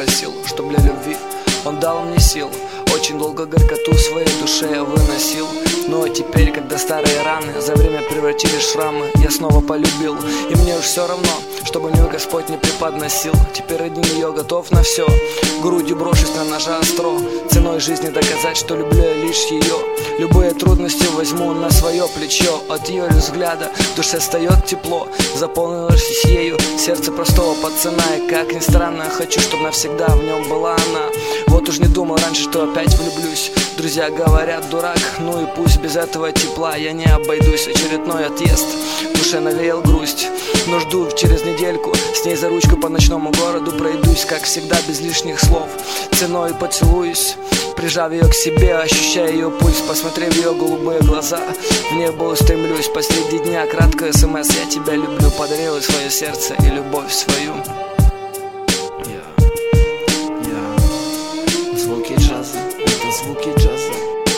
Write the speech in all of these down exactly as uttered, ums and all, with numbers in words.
просил, чтоб для любви он дал мне сил. Очень долго горькоту в своей душе я выносил. Ну а теперь, когда старые раны за время превратились в шрамы, я снова полюбил. И мне уж все равно, чтобы мне Господь не преподносил. Теперь ради нее готов на все, грудью брошусь на ножа остро. Ценой жизни доказать, что люблю я лишь ее. Любые трудности возьму на свое плечо. От ее взгляда в душе встает тепло. Заполнилось ею сердце простого пацана. И как ни странно, хочу, чтобы навсегда в нем была она. Вот уж не думал раньше, что опять влюблюсь. Друзья говорят, дурак, ну и пусть. Без этого тепла я не обойдусь. Очередной отъезд, в душе навеял грусть. Но жду через недельку, с ней за ручку по ночному городу пройдусь. Как всегда, без лишних слов, ценой поцелуюсь, прижав ее к себе, ощущая ее пульс. Посмотрев в ее голубые глаза, в небо устремлюсь. Посреди дня краткое смс: я тебя люблю. Подарила свое сердце и любовь свою. Звуки джаза, это звуки джаза.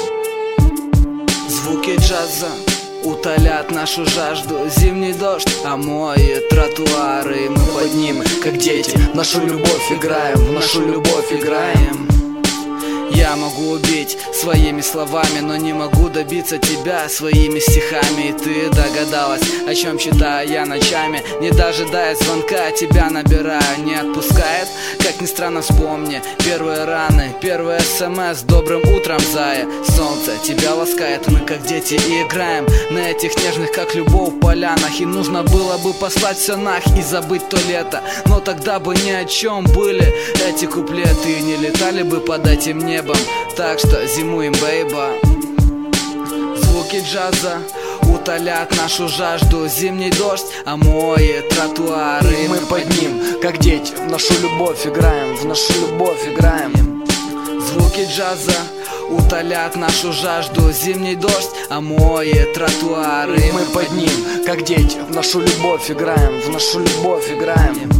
Звуки джаза утолят нашу жажду. Зимний дождь омоет тротуары, и мы под ним, как дети, в нашу любовь играем, в нашу любовь играем. Я могу убить своими словами, но не могу добиться тебя своими стихами. И ты догадалась, о чем читаю я ночами, не дожидаясь звонка, тебя набираю. Не отпускает, как ни странно, вспомни первые раны, первый смс: добрым утром, зая. Солнце тебя ласкает, мы как дети и играем на этих нежных, как любовь, полянах. И нужно было бы послать все нах и забыть то лето, но тогда бы ни о чем были эти куплеты, и не летали бы под этим небом. Так что зимуем, бейба. Звуки джаза утолят нашу жажду. Зимний дождь омоет тротуары, и мы под ним, как дети, в нашу любовь играем, в нашу любовь играем. Звуки джаза утолят нашу жажду. Зимний дождь омоет тротуары, и мы под ним, как дети, в нашу любовь играем, в нашу любовь играем.